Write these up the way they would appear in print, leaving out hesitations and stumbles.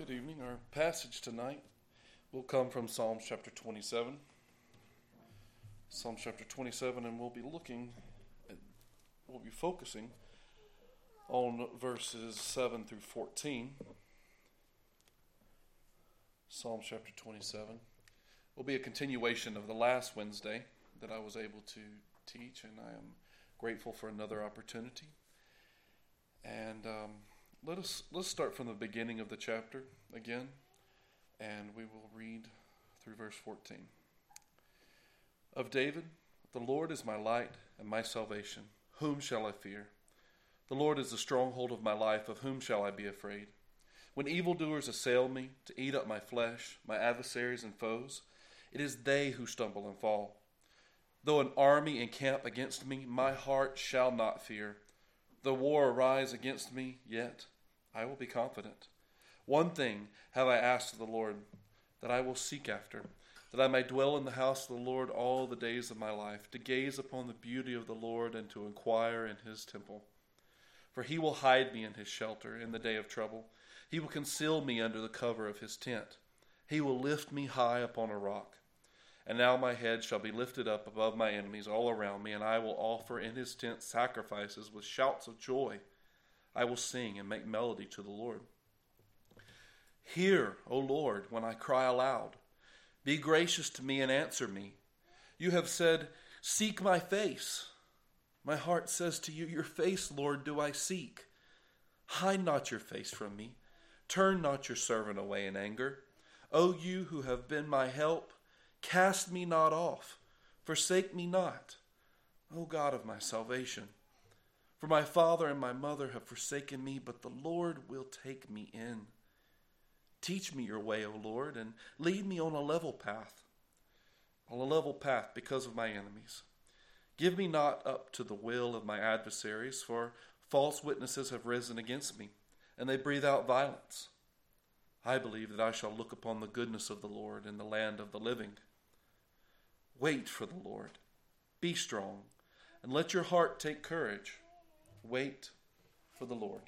Good evening. Our passage tonight will come from Psalms chapter 27. Psalms chapter 27, and we'll be focusing on verses 7 through 14. Psalms chapter 27 will be a continuation of the last Wednesday that I was able to teach, and I am grateful for another opportunity. And let's start from the beginning of the chapter again, and we will read through verse 14. Of David, the Lord is my light and my salvation. Whom shall I fear? The Lord is the stronghold of my life. Of whom shall I be afraid? When evildoers assail me to eat up my flesh, my adversaries and foes, it is they who stumble and fall. Though an army encamp against me, my heart shall not fear. Though war arise against me, yet I will be confident. One thing have I asked of the Lord, that I will seek after, that I may dwell in the house of the Lord all the days of my life, to gaze upon the beauty of the Lord and to inquire in his temple. For he will hide me in his shelter in the day of trouble. He will conceal me under the cover of his tent. He will lift me high upon a rock. And now my head shall be lifted up above my enemies all around me, and I will offer in his tent sacrifices with shouts of joy. I will sing and make melody to the Lord. Hear, O Lord, when I cry aloud. Be gracious to me and answer me. You have said, seek my face. My heart says to you, your face, Lord, do I seek. Hide not your face from me. Turn not your servant away in anger. O you who have been my help, cast me not off, forsake me not, O God of my salvation. For my father and my mother have forsaken me, but the Lord will take me in. Teach me your way, O Lord, and lead me on a level path because of my enemies. Give me not up to the will of my adversaries, for false witnesses have risen against me, and they breathe out violence. I believe that I shall look upon the goodness of the Lord in the land of the living. Wait for the Lord. Be strong, and let your heart take courage. Wait for the Lord.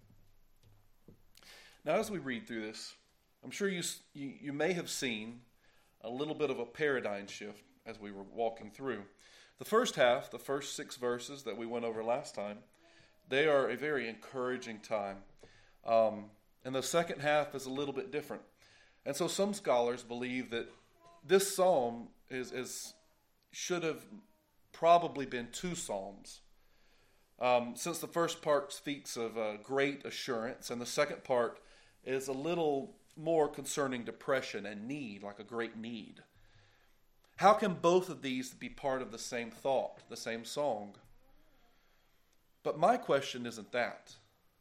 Now, as we read through this, I'm sure you may have seen a little bit of a paradigm shift as we were walking through. The first half, the first 6 verses that we went over last time, they are a very encouraging time. And the second half is a little bit different. And so some scholars believe that this psalm should have probably been 2 psalms. Since the first part speaks of great assurance, and the second part is a little more concerning depression and need, like a great need. How can both of these be part of the same thought, the same song? But my question isn't that.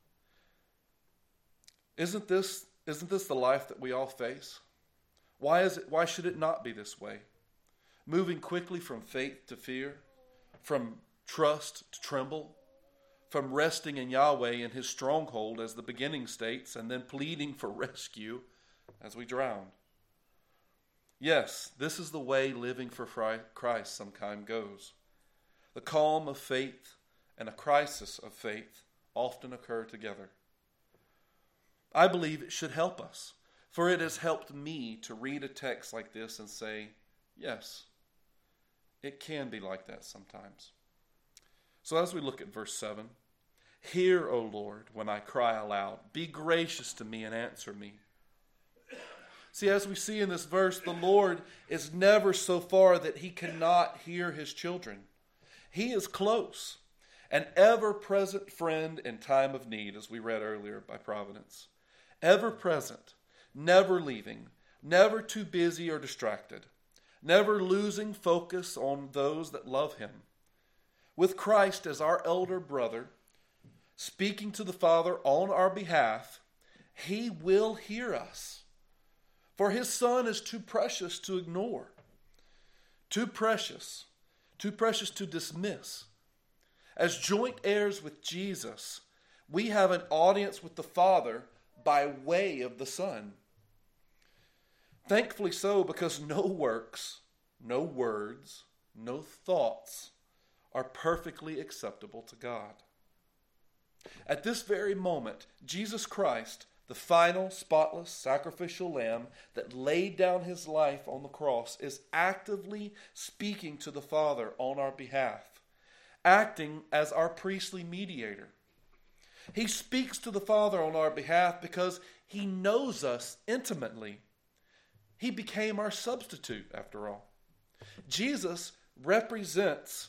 Isn't this the life that we all face? Why should it not be this way? Moving quickly from faith to fear, from trust to tremble, from resting in Yahweh in his stronghold as the beginning states, and then pleading for rescue as we drown. Yes, this is the way living for Christ sometimes goes. The calm of faith and a crisis of faith often occur together. I believe it should help us, for it has helped me to read a text like this and say, yes, it can be like that sometimes. So as we look at verse 7, hear, O Lord, when I cry aloud. Be gracious to me and answer me. See, as we see in this verse, the Lord is never so far that he cannot hear his children. He is close, an ever-present friend in time of need, as we read earlier by Providence. Ever-present, never leaving, never too busy or distracted, never losing focus on those that love him. With Christ as our elder brother, speaking to the Father on our behalf, he will hear us. For his Son is too precious to ignore, too precious to dismiss. As joint heirs with Jesus, we have an audience with the Father by way of the Son. Thankfully so, because no works, no words, no thoughts are perfectly acceptable to God. At this very moment, Jesus Christ, the final, spotless, sacrificial lamb that laid down his life on the cross, is actively speaking to the Father on our behalf, acting as our priestly mediator. He speaks to the Father on our behalf because he knows us intimately. He became our substitute, after all. Jesus presents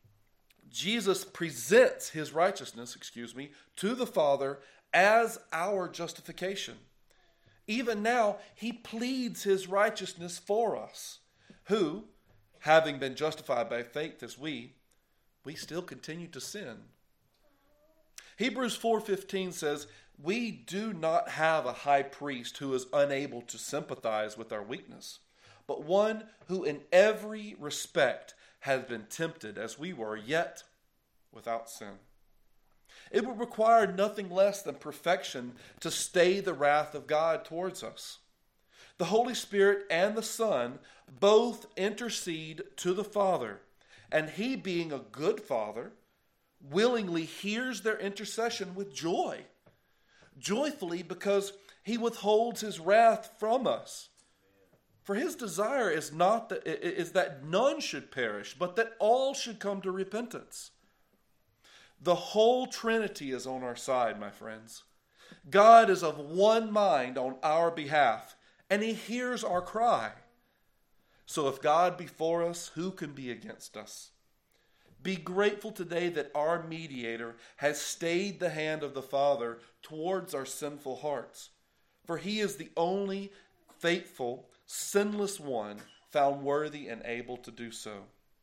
his righteousness, to the Father as our justification. Even now, he pleads his righteousness for us, who, having been justified by faith as we still continue to sin. Hebrews 4:15 says, "We do not have a high priest who is unable to sympathize with our weakness, but one who in every respect has been tempted as we were, yet without sin." It would require nothing less than perfection to stay the wrath of God towards us. The Holy Spirit and the Son both intercede to the Father, and he, being a good Father, willingly hears their intercession with joy. Joyfully, because he withholds his wrath from us. For his desire is that none should perish, but that all should come to repentance. The whole Trinity is on our side, my friends. God is of one mind on our behalf, and he hears our cry. So if God be for us, who can be against us? Be grateful today that our mediator has stayed the hand of the Father towards our sinful hearts, for he is the only faithful, sinless one found worthy and able to do so.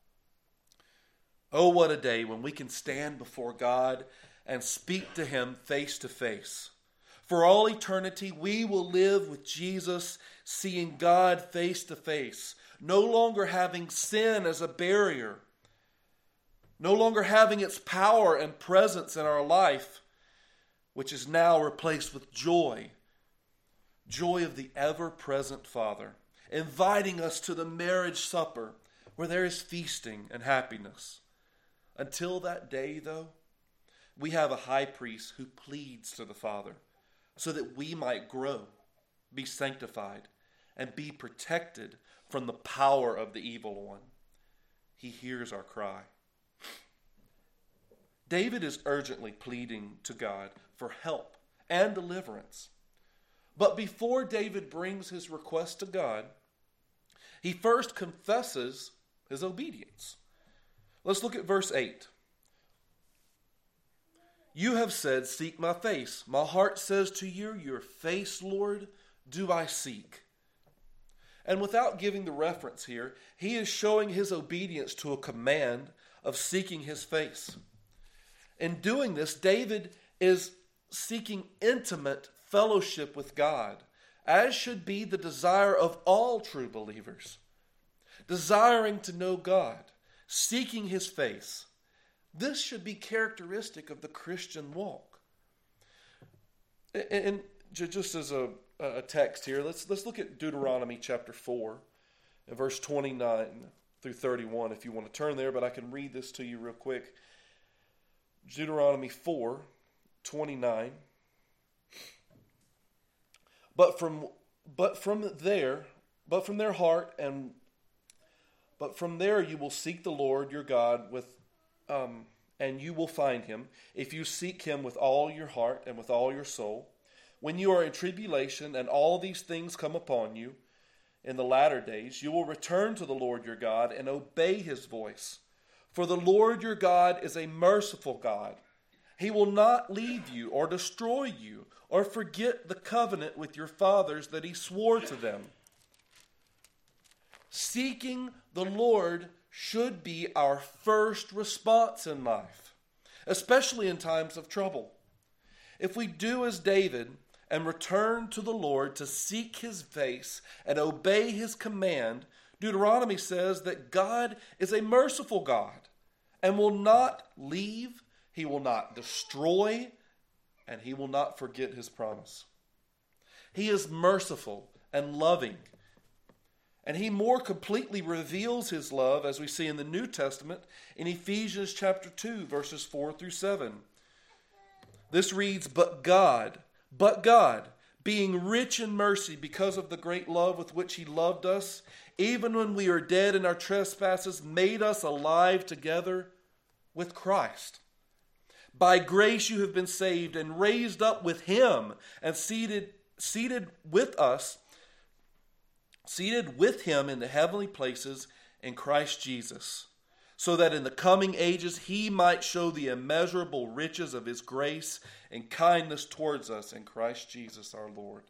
Oh, what a day when we can stand before God and speak to him face to face. For all eternity, we will live with Jesus, seeing God face to face, no longer having sin as a barrier, no longer having its power and presence in our life, which is now replaced with joy. Joy of the ever-present Father, inviting us to the marriage supper where there is feasting and happiness. Until that day, though, we have a high priest who pleads to the Father so that we might grow, be sanctified, and be protected from the power of the evil one. He hears our cry. David is urgently pleading to God for help and deliverance. But before David brings his request to God, he first confesses his obedience. Let's look at verse 8. "You have said, 'Seek my face.' My heart says to you, 'Your face, Lord, do I seek.'" And without giving the reference here, he is showing his obedience to a command of seeking his face. In doing this, David is seeking intimate fellowship with God, as should be the desire of all true believers. Desiring to know God, seeking his face. This should be characteristic of the Christian walk. And just as a text here, let's look at Deuteronomy chapter 4, and verse 29 through 31, if you want to turn there, but I can read this to you real quick. Deuteronomy 4, 29. But from there you will seek the Lord your God and you will find him, if you seek him with all your heart and with all your soul. When you are in tribulation and all these things come upon you in the latter days, you will return to the Lord your God and obey his voice. For the Lord your God is a merciful God. He will not leave you or destroy you or forget the covenant with your fathers that he swore to them. Seeking the Lord should be our first response in life, especially in times of trouble. If we do as David and return to the Lord to seek his face and obey his command, Deuteronomy says that God is a merciful God and will not leave, he will not destroy, and he will not forget his promise. He is merciful and loving. And he more completely reveals his love, as we see in the New Testament, in Ephesians chapter 2, verses 4 through 7. This reads, But God, being rich in mercy because of the great love with which he loved us, even when we are dead in our trespasses, made us alive together with Christ. By grace you have been saved and raised up with him and seated with him in the heavenly places in Christ Jesus, so that in the coming ages he might show the immeasurable riches of his grace and kindness towards us in Christ Jesus our Lord.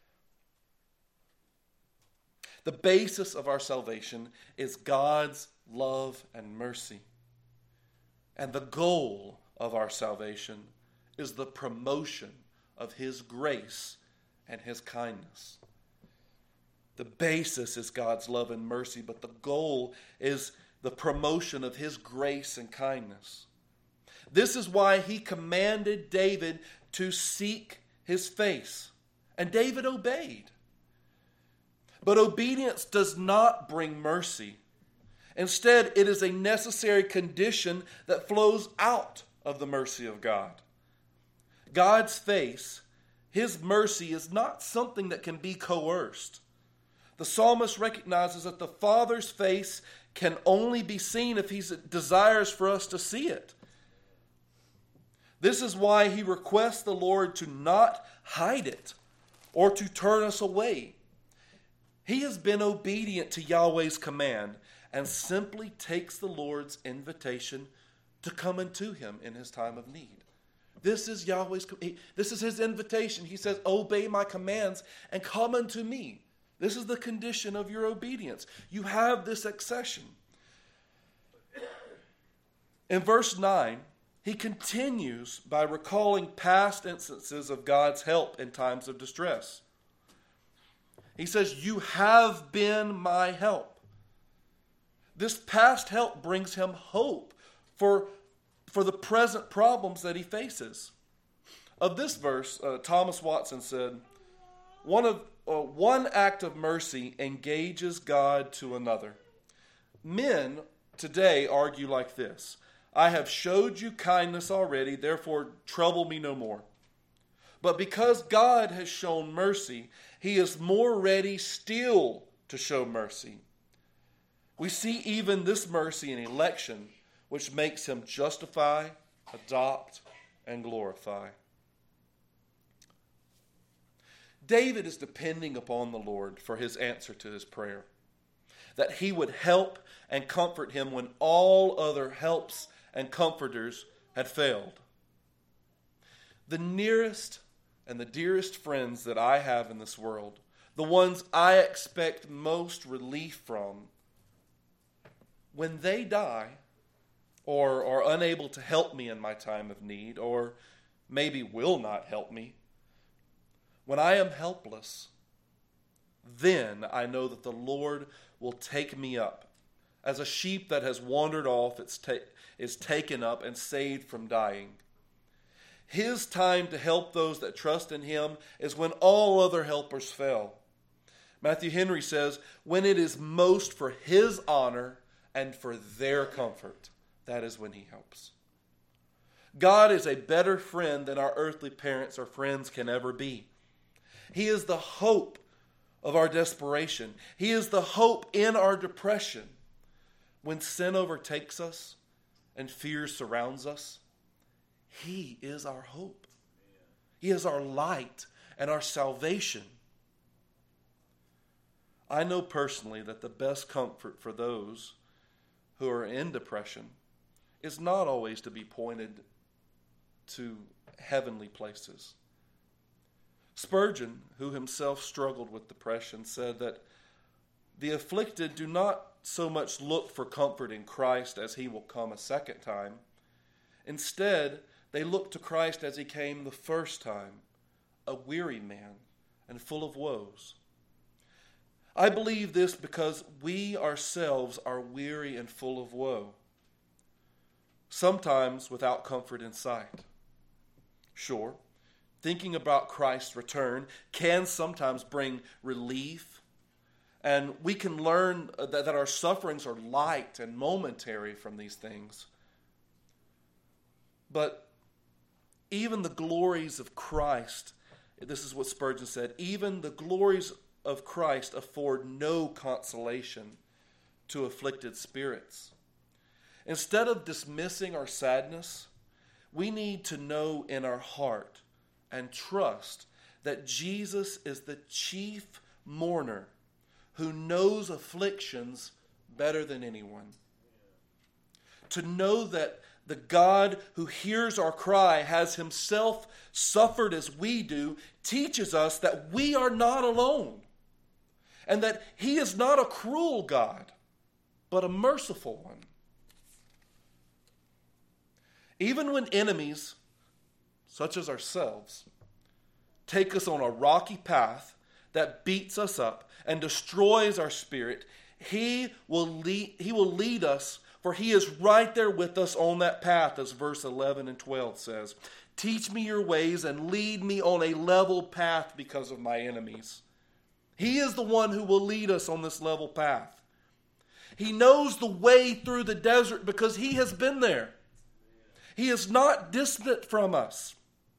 The basis of our salvation is God's love and mercy. And the goal of our salvation is the promotion of his grace and his kindness. The basis is God's love and mercy, but the goal is the promotion of his grace and kindness. This is why he commanded David to seek his face, and David obeyed. But obedience does not bring mercy. Instead, it is a necessary condition that flows out of the mercy of God. God's face, his mercy, is not something that can be coerced. The psalmist recognizes that the Father's face can only be seen if he desires for us to see it. This is why he requests the Lord to not hide it or to turn us away. He has been obedient to Yahweh's command and simply takes the Lord's invitation to come unto him in his time of need. This is this is his invitation. He says, obey my commands and come unto me. This is the condition of your obedience. You have this accession. In verse 9, he continues by recalling past instances of God's help in times of distress. He says, you have been my help. This past help brings him hope for the present problems that he faces. Of this verse, Thomas Watson said, one act of mercy engages God to another. Men today argue like this: I have showed you kindness already, therefore trouble me no more. But because God has shown mercy, he is more ready still to show mercy. We see even this mercy in election, which makes him justify, adopt, and glorify. David is depending upon the Lord for his answer to his prayer, that he would help and comfort him when all other helps and comforters had failed. The nearest and the dearest friends that I have in this world, the ones I expect most relief from, when they die or are unable to help me in my time of need, or maybe will not help me, when I am helpless, then I know that the Lord will take me up. As a sheep that has wandered off is taken up and saved from dying. His time to help those that trust in him is when all other helpers fail. Matthew Henry says, when it is most for his honor and for their comfort, that is when he helps. God is a better friend than our earthly parents or friends can ever be. He is the hope of our desperation. He is the hope in our depression. When sin overtakes us and fear surrounds us, he is our hope. He is our light and our salvation. I know personally that the best comfort for those who are in depression is not always to be pointed to heavenly places. Spurgeon, who himself struggled with depression, said that the afflicted do not so much look for comfort in Christ as he will come a second time. Instead, they look to Christ as he came the first time, a weary man and full of woes. I believe this because we ourselves are weary and full of woe, sometimes without comfort in sight. Sure, thinking about Christ's return can sometimes bring relief, and we can learn that our sufferings are light and momentary from these things. But even the glories of Christ This is what Spurgeon said, even the glories of Christ afford no consolation to afflicted spirits. Instead of dismissing our sadness, we need to know in our heart and trust that Jesus is the chief mourner who knows afflictions better than anyone. To know that the God who hears our cry has himself suffered as we do teaches us that we are not alone and that he is not a cruel God, but a merciful one. Even when enemies, such as ourselves, take us on a rocky path that beats us up and destroys our spirit, he will lead us, for he is right there with us on that path, as verse 11 and 12 says. Teach me your ways and lead me on a level path because of my enemies. He is the one who will lead us on this level path. He knows the way through the desert because he has been there. He is not distant from us.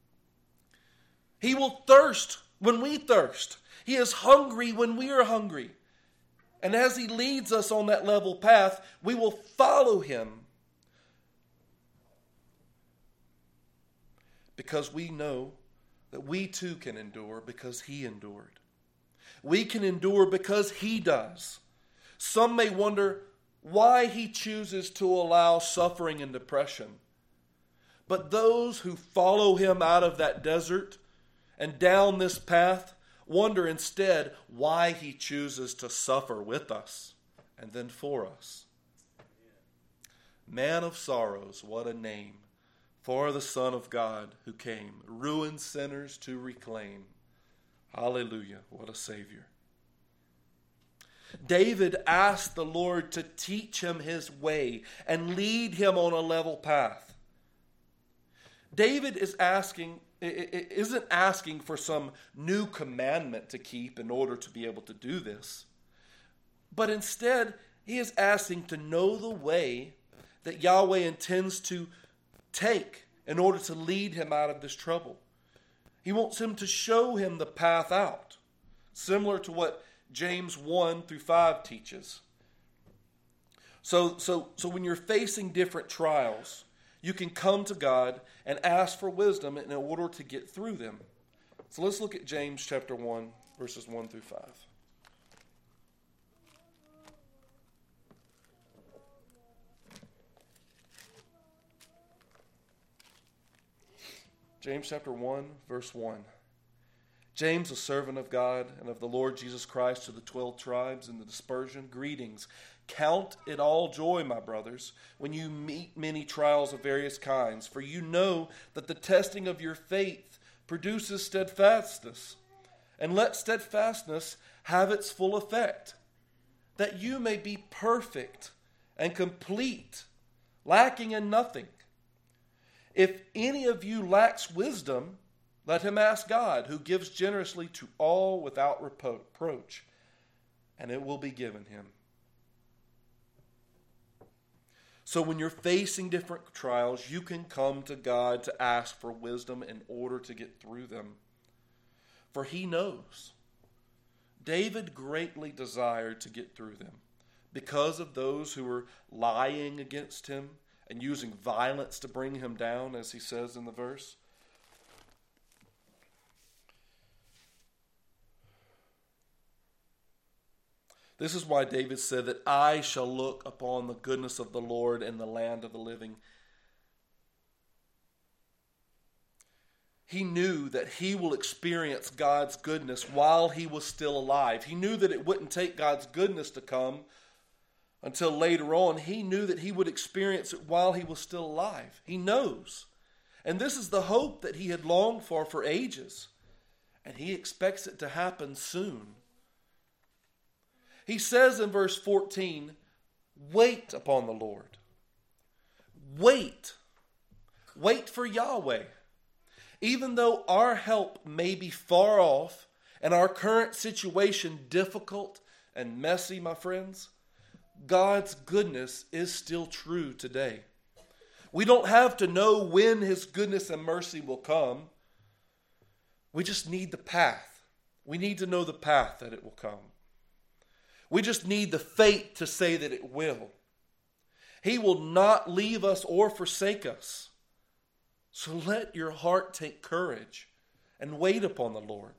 He will thirst when we thirst. He is hungry when we are hungry. And as he leads us on that level path, we will follow him. Because we know that we too can endure because he endured. We can endure because he does. Some may wonder why he chooses to allow suffering and depression. But those who follow him out of that desert and down this path wonder instead why he chooses to suffer with us and then for us. Man of sorrows, what a name for the Son of God who came, ruined sinners to reclaim. Hallelujah, what a Savior. David asked the Lord to teach him his way and lead him on a level path. David isn't asking for some new commandment to keep in order to be able to do this. But instead, he is asking to know the way that Yahweh intends to take in order to lead him out of this trouble. He wants him to show him the path out, similar to what James 1 through 5 teaches. So when you're facing different trials, you can come to God and ask for wisdom in order to get through them. So let's look at James chapter 1, verses 1 through 5. James chapter 1, verse 1. James, a servant of God and of the Lord Jesus Christ, to the 12 tribes in the dispersion, greetings. Count it all joy, my brothers, when you meet many trials of various kinds, for you know that the testing of your faith produces steadfastness. And let steadfastness have its full effect, that you may be perfect and complete, lacking in nothing. If any of you lacks wisdom, let him ask God, who gives generously to all without reproach, and it will be given him. So when you're facing different trials, you can come to God to ask for wisdom in order to get through them. For he knows. David greatly desired to get through them because of those who were lying against him and using violence to bring him down, as he says in the verse. This is why David said that I shall look upon the goodness of the Lord in the land of the living. He knew that he will experience God's goodness while he was still alive. He knew that it wouldn't take God's goodness to come until later on. He knew that he would experience it while he was still alive. He knows. And this is the hope that he had longed for ages. And he expects it to happen soon. He says in verse 14, wait upon the Lord. Wait. Wait for Yahweh. Even though our help may be far off and our current situation difficult and messy, my friends, God's goodness is still true today. We don't have to know when his goodness and mercy will come, We just need the path. We need to know the path that it will come. We just need the faith to say that it will. He will not leave us or forsake us. So let your heart take courage and wait upon the Lord.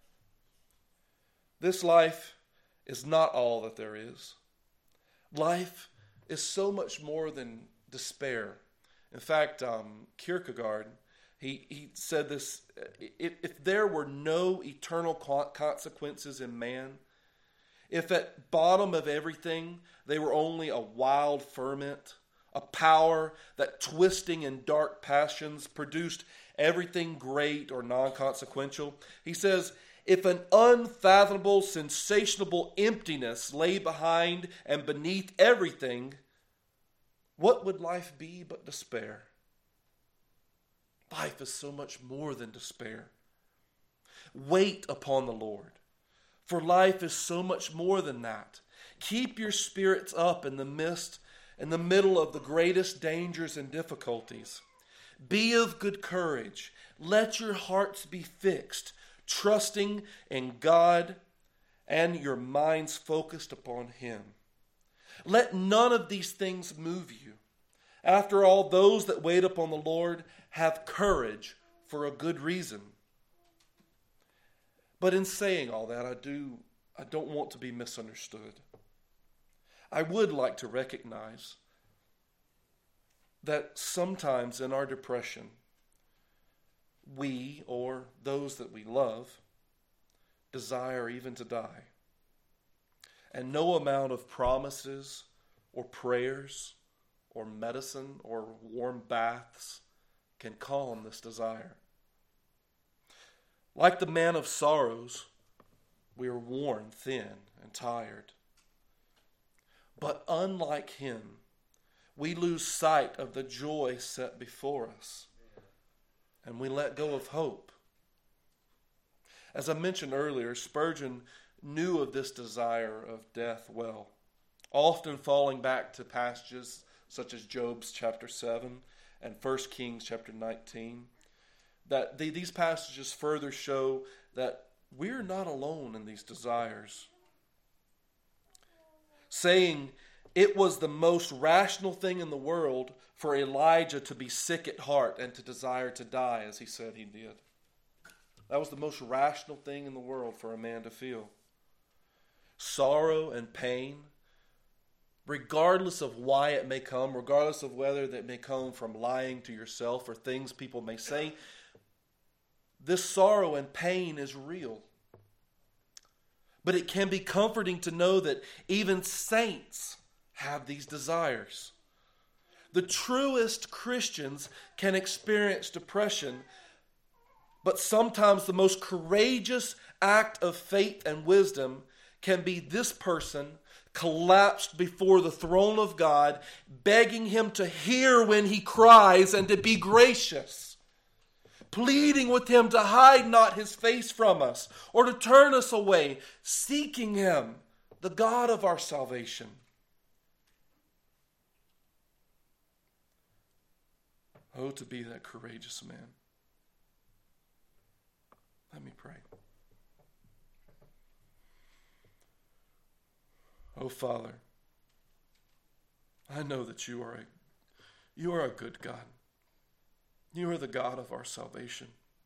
This life is not all that there is. Life is so much more than despair. In fact, Kierkegaard, he said this, if there were no eternal consequences in man, if at bottom of everything they were only a wild ferment, a power that twisting in dark passions produced everything great or non-consequential, he says, if an unfathomable, sensational emptiness lay behind and beneath everything, what would life be but despair? Life is so much more than despair. Wait upon the Lord, for life is so much more than that. Keep your spirits up in the middle of the greatest dangers and difficulties. Be of good courage. Let your hearts be fixed, trusting in God and your minds focused upon Him. Let none of these things move you. After all, those that wait upon the Lord have courage for a good reason. But in saying all that, I don't want to be misunderstood. I would like to recognize that sometimes in our depression, we, or those that we love, desire even to die. And no amount of promises or prayers or medicine or warm baths can calm this desire. Like the man of sorrows, we are worn thin and tired. But unlike him, we lose sight of the joy set before us, and we let go of hope. As I mentioned earlier, Spurgeon knew of this desire of death well, often falling back to passages such as Job's chapter 7 and 1 Kings chapter 19. That these passages further show that we're not alone in these desires. Saying it was the most rational thing in the world for Elijah to be sick at heart and to desire to die, as he said he did. That was the most rational thing in the world for a man to feel. Sorrow and pain, regardless of why it may come, regardless of whether that may come from lying to yourself or things people may say, this sorrow and pain is real. But it can be comforting to know that even saints have these desires. The truest Christians can experience depression, but sometimes the most courageous act of faith and wisdom can be this person collapsed before the throne of God, begging Him to hear when he cries and to be gracious, pleading with Him to hide not His face from us or to turn us away, seeking Him, the God of our salvation. Oh, to be that courageous man. Let me pray. Oh, Father, I know that you are a good God. You are the God of our salvation.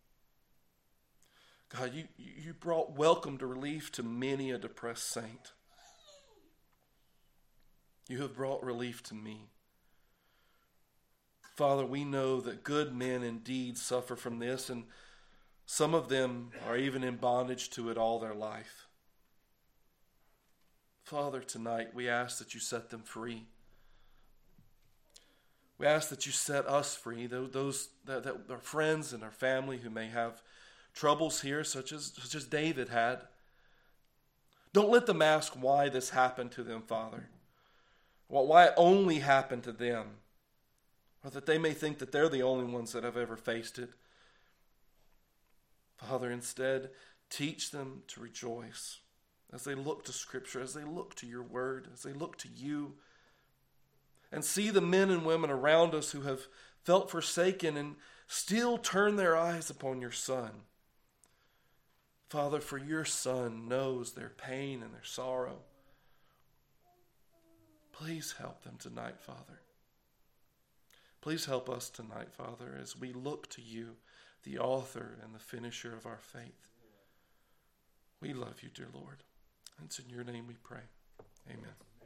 God, you brought welcome to relief to many a depressed saint. You have brought relief to me. Father, we know that good men indeed suffer from this, and some of them are even in bondage to it all their life. Father, tonight we ask that you set them free. We ask that you set us free, those that our friends and our family who may have troubles here, such as David had. Don't let them ask why this happened to them, Father. Why it only happened to them. Or that they may think that they're the only ones that have ever faced it. Father, instead, teach them to rejoice as they look to Scripture, as they look to your word, as they look to you, and see the men and women around us who have felt forsaken and still turn their eyes upon your Son. Father, for your Son knows their pain and their sorrow. Please help them tonight, Father. Please help us tonight, Father, as we look to you, the author and the finisher of our faith. We love you, dear Lord. And it's in your name we pray. Amen.